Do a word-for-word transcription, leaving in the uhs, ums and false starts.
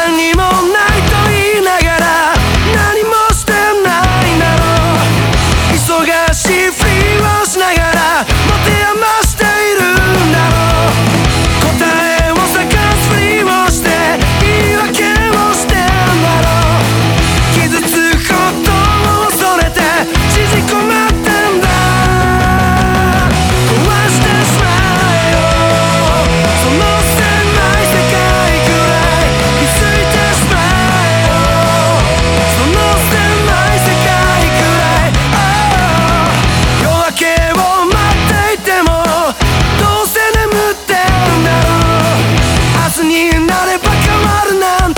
何もないと言いながら何もしてないんだろう。忙しいふりをしながら持て余しているんだろう。答えを探すふりをして言い訳をしてんだろう。傷つくことを恐れて縮こまってんだ。壊してしまえよその狭い世界くらい。気づいてしまえよその狭い世界くらい。夜明けを待っていてもどうせ眠ってんだろう。明日になれば変わるなん